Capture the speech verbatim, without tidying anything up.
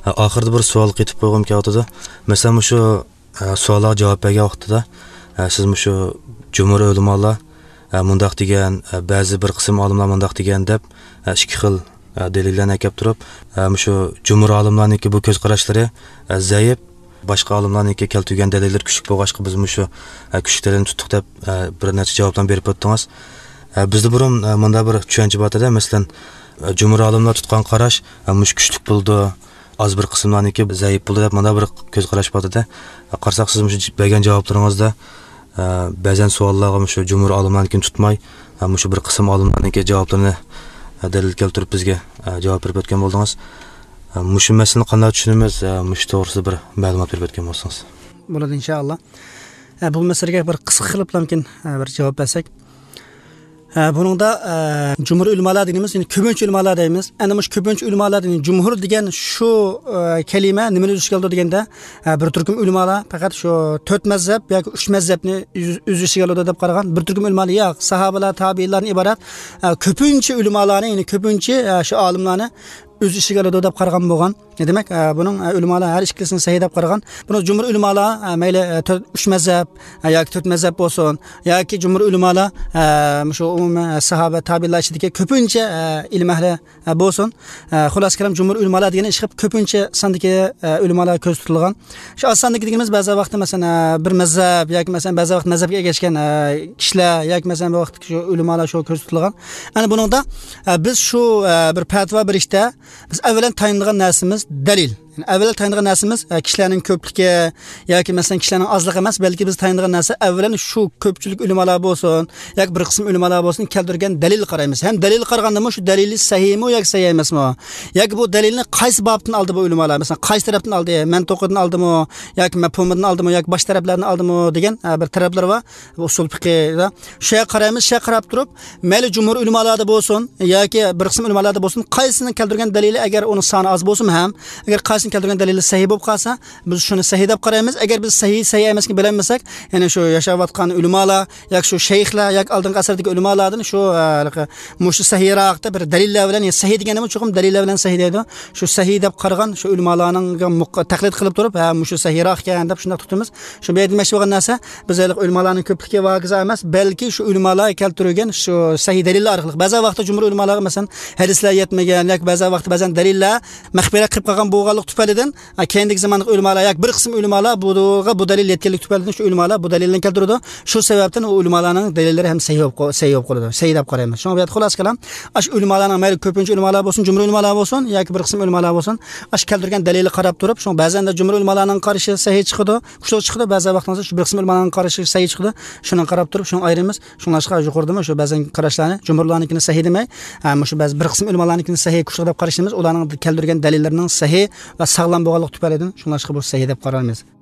Oxirida bir savol ketib qo'ygim kelyapti. Masalan, shu savolga javob bergan vaqtida siz shu jumhur ulamolar mundaq degan, ba'zi bir qism olimlar mundaq degan deb ikki xil dalillarni kelib turib, shu jumhur olimlarniki bu ko'z qarashlari zaif, boshqa olimlarniki keltirgan dalillar kuchli bo'lg'achqa biz shu kuchliklarini tutdik deb bir necha javoblarni berib o'tdingiz. Bizda burun munda bir tushuncha bor edi. Masalan, jumhur olimlar tutgan qarash mush kuchli bo'ldi, az bir qismlarniki zaif bo'ldi deb munda bir ko'z qarash bor edi. Qarsak siz shu bergan javoblaringizda ba'zan savollarga shu jumhur olimlarnikini tutmay, shu bir qism olimlarniki javoblarini dalil keltirib bizga javob berib o'tgan bo'ldingiz. Mushu masalani qanday tushunamiz? Mush to'g'risida bir ma'lumot berib o'tgan bo'lsangiz. Bo'ladi inshaalloh. Bu masalaga bir qisqa qilib mumkin bir javob bersak. Buningda jumhur ulamolar deymiz, ya'ni ko'pincha ulamolar deymiz. Ana mush ko'pincha ulamolar deymiz. Jumhur degan shu kalima nimani o'z ichiga oldi deganda, bir turkum ulamolar faqat shu to'rt mazhab yoki uch mazhabni o'z ichiga oldi deb qaragan. Bir turkum ulamolar yo'q, sahobalar, tabiinlardan iborat ko'pincha ulamolarni, ya'ni ko'pincha shu olimlarni o'z ichiga oldi deb qaragan bo'lgan. Ne demek? Bunun ulamolar har ikkisini sahih deb qaragan. Buni jumhur ulamolar mayli uch mazhab yoki to'rt mazhab bo'lsin, yoki jumhur ulamolar shu umuman sahoba, tabiinlar ichidagi ko'pincha ilm ahli bo'lsin. Xulos kalam jumhur ulamolar degan ish qilib ko'pincha sondagi ulamolar ko'z tutilgan. Shu osondagi deganimiz ba'zi vaqtda masalan bir mazhab yoki masalan ba'zi vaqt mazhabga ergashgan kishilar yoki masalan bu vaqt shu ulamolar shu ko'z tutilgan. Ana buningda biz shu bir fatvo berishda biz avvalan tayinlagan narsamiz dalil. Yani evvel tayinlagan narsamiz kishilarning ko'pligi yoki masalan kishilarning ozligi emas, balki biz tayinlagan narsa avvalan shu ko'pchilik ulamolar bo'lsin yoki bir qism ulamolar bo'lsin keltirgan dalil qaraymiz. Ham dalil qaraganda shu dalili sahihmi yoki sahih emasmi? Yoki bu dalilni qaysi babdan oldi bu ulamolar? Masalan, qaysi tarafdan oldi? Mantiqdan oldimi yoki mafhumdan oldimi yoki boshqa taraflardan oldimi degan bir taraflar bor. Usul fiqhda shunga qaraymiz, shunga qarab turib, mayli jumhur ulamolarda bo'lsin yoki bir qism ulamolarda bo'lsin, qaysini keltirgan dalili agar uning soni oz bo'lsa ham, agar qaysi keltirgan dalili sahih bo'lib qolsa, biz shuni sahih deb qaraymiz. Agar biz sahih sahih emasligini bilmasak, ya'ni shu yashayotgan ulamolar yoki shu shayxlar yoki oldingi asrdagi ulamolardan shu mush sahihroqda bir dalillar bilan, ya'ni sahih deganimiz cho'qim dalillar bilan sahih deydi. Shu sahih deb qaragan shu ulamolarning taqlid qilib turib, ha mush sahihroq ekan deb shunday tutamiz. Shu bu yerda demoqchi bo'lgan narsa, biz ulamolarning ko'pligiga vogiz emas, balki shu ulamolar keltirgan shu sahih dalillar orqali. Ba'zi vaqtda jumhur ulamolar masalan hadislar yetmagan yoki ba'zi vaqtda ba'zan dalillar maxbara qilib qolgan bo'lganlik tufaylidan keyingi zamonda ulamolar yoki bir qism ulamolar buga bu dalil yetganlik tufaylidan shu ulamolar bu dalilni keltirdi. Shu sababdan u ulamolarning dalillari ham sahih bo'lib sahih bo'lib qoladi. Sahih deb qaraymiz. Shunga bu yerda xulos kalam, ash ulamolarning mayli ko'pincha ulamolar bo'lsin, jumhur ulamolar bo'lsin yoki bir qism ulamolar bo'lsin, ash keltirgan dalilni qarab turib, shu ba'zanda jumhur ulamolarning qarashi sahih chiqadi, kuchli chiqadi, ba'zi vaqtlarda shu bir qism ulamolarning qarashi sahih chiqadi. Shuni qarab turib, shuni ayrimiz. Shunlashqa yuqoridami shu ba'zan qarashlarni jumhurlarnikini sahih demay, shu ba'zi bir qism ulamolarnikini sahih kuchli deb qarashimiz, ularning keltirgan dalillarining sahih va sog'lom bo'lganligi tufaylidan shunlashqa bu sahih deb qaraymiz.